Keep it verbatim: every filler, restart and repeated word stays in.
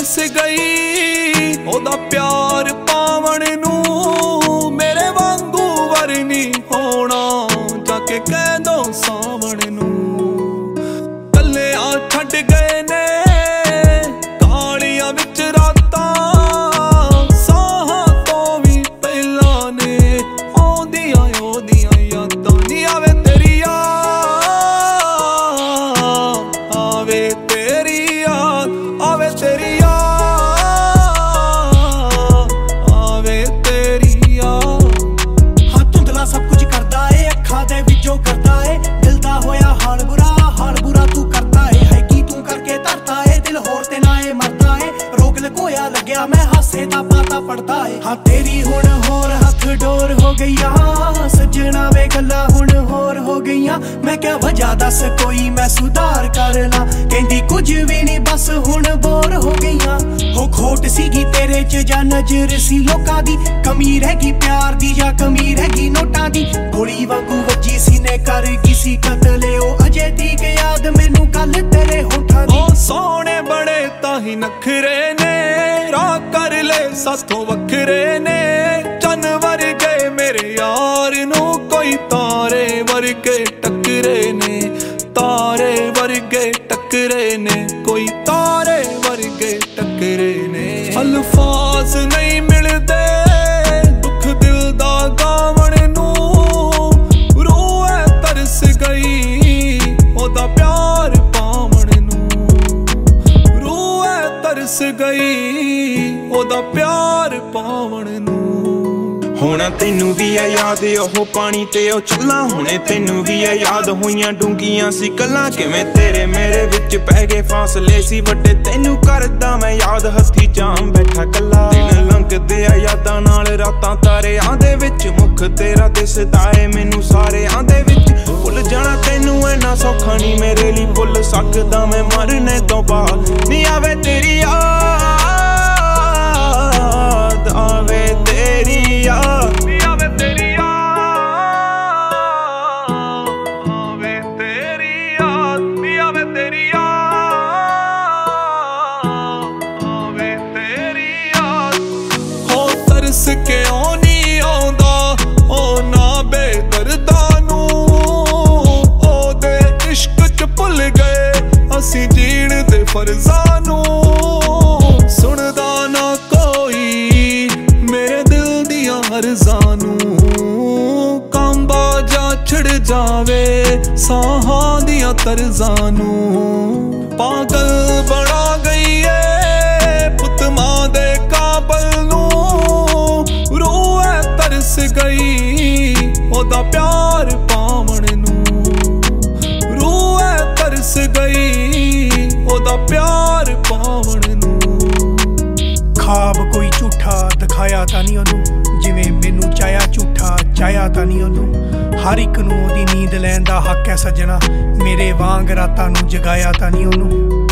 तरस गई ओदा प्यार पावण नू मेरे वांगू वर नहीं होना जाके कह दो सावण नू कल्ले आ छड्ड गए ने कहानियां विच रातां साहां तो भी पहला ने आउंदियां ओदियां यादां नी आवे तेरी याद आवे तेरी याद आवे तेरी याद आवे तेरी याद। हाँ धुंधला सब कुछ करदा है अखां दे विचों करदा है दिल दा होया हाल बुरा हाल बुरा तू करदा है है की तू करके धरता है दिल होर ते ना है मरदा है रोग लकोया लग्या मैं हासे दा पाता पड़दा है। हाँ तेरी हुण होर हथ डोर हो गईया सजना वे गल्लां हुण होर हो गईया मैं क्या वजह दस कोई मैं सुधार कर ला कहंदी कुछ भी नहीं बस हुण बोर हो गईया हो खोट सीगी तेरे च जा नजर सी लोकां दी कमी रह गई प्यार दी या कमी रह गई नोटां दी गोली वांगू वजी सीने कर किसी कतले ओ अजे तक याद मैनू गल तेरे होठां दी। ओ सोने बड़े ताही नखरे ने राह कर ले साथों वखरे ने चन वर्गे मेरे यार नू कोई तारे वर्गे टकरे ने तारे वर्गे टकरे ने कोई तारे वर्गे टकरे ने अल्फाज नहीं मिलते दुख दिल दा गावण नू रूह तरस गई ओदा प्यार पावण नू रूह तरस गई ओदा प्यार पावण नू। होना तेनू भी है याद ओह पानी ते ओ चुल्ला हुणे तेनू भी है याद होइयां डूंगियां सी गल्लां किवें तेरे मेरे विच पै गए फासले सी वड्डे तेनू करदा मैं याद हत्थी जाम बैठा कल्ला दिन लंघदे आ यादां नाल रातां तारियां दे विच मुख तेरा दिसदा ऐ मैनू सारियां दे विच भुल जाना तेनू इन्ना सौखा नहीं मेरे लिए भुल सकदा मैं मरने तो बाद नी आवे तेरी याद आवे तेरी याद आवे तेरी याद आवे तेरी याद आवे तेरी याद आवे तेरी याद हो तरस के ओनी आउंदा ओ ना बेदर्दा नू ओदे इश्क च भुल गए असीं जीण दे फर्ज़ां नू सुनदा ना कोई मेरे दिल दियां हरज़ां नू कांबा जा छिड़ जावे साहां दियां तरज़ां नू पागल बना गई है पुत मां दे काबल नू रूह तरस गई ओदा प्यार पावण नू रूह तरस गई ओदा प्यार पावण नू। खाब कोई झूठा दिखाया तां नहीं ओनू जिवें मैनू चाया झूठा चाया तां नहीं ओनू हर एक नू ओदी नींद लैण दा हक है सजना मेरे वांग रातां नू जगाया तां नहीं ओनू।